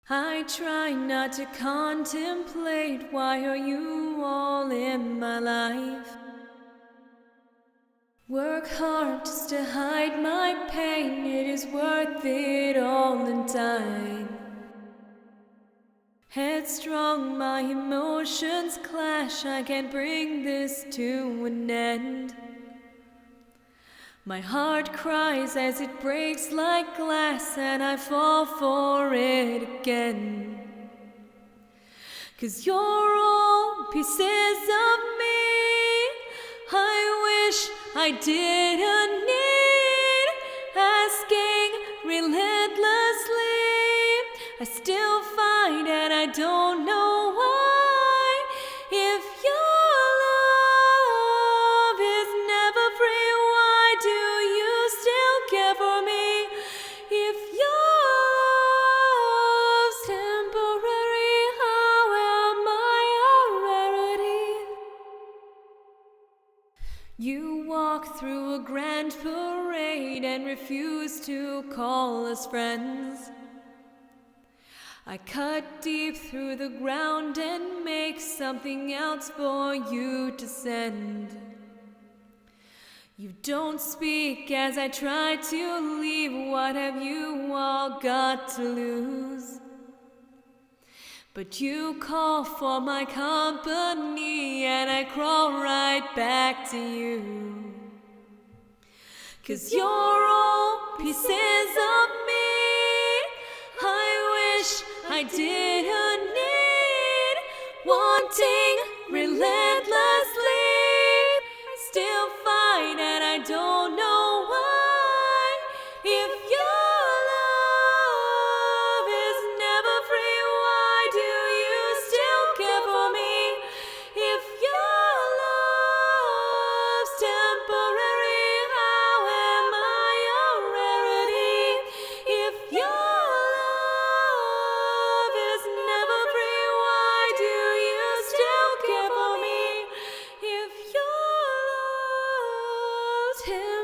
I try not to contemplate why are you all in my life. Work hard just to hide my pain, it is worth it all in time. Headstrong, my emotions clash, I can't bring this to an end. My heart cries as it breaks like glass, and I fall for it again. 'Cause you're all pieces of me I wish I didn't need. Asking relentlessly, I still fight and I don't know why. If your love is never free, why do you still care for me? If your love's temporary, how am I a rarity? You walk through a grand parade and refuse to call us friends. I cut deep through the ground and make something else for you to send. You don't speak as I try to leave. What have you all got to lose? But you call for my company and I crawl right back to you. 'Cause you're all pieces of me I wish I didn't need. Wanting relentlessly, I still fight and I don't know why. If your love is never free, why do you still care for me? If your love's temporary, how am I a rarity? If your love is never free, why do you still care for me? If your love's temporary,